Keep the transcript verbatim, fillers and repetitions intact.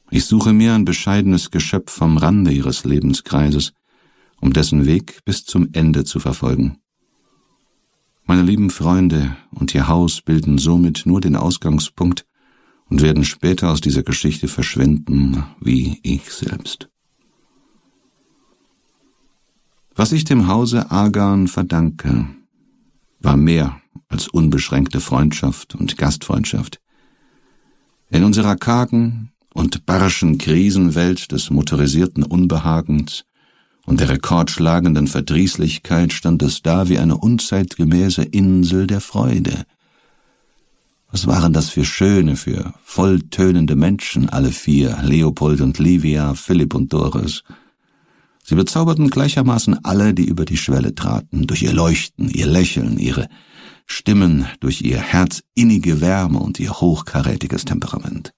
Ich suche mir ein bescheidenes Geschöpf vom Rande ihres Lebenskreises, um dessen Weg bis zum Ende zu verfolgen. Meine lieben Freunde und ihr Haus bilden somit nur den Ausgangspunkt und werden später aus dieser Geschichte verschwinden, wie ich selbst. Was ich dem Hause Aghan verdanke, war mehr als unbeschränkte Freundschaft und Gastfreundschaft. In unserer kargen und barschen Krisenwelt des motorisierten Unbehagens und der rekordschlagenden Verdrießlichkeit stand es da wie eine unzeitgemäße Insel der Freude. Was waren das für schöne, für volltönende Menschen, alle vier, Leopold und Livia, Philipp und Doris. Sie bezauberten gleichermaßen alle, die über die Schwelle traten, durch ihr Leuchten, ihr Lächeln, ihre Stimmen, durch ihr herzinnige Wärme und ihr hochkarätiges Temperament.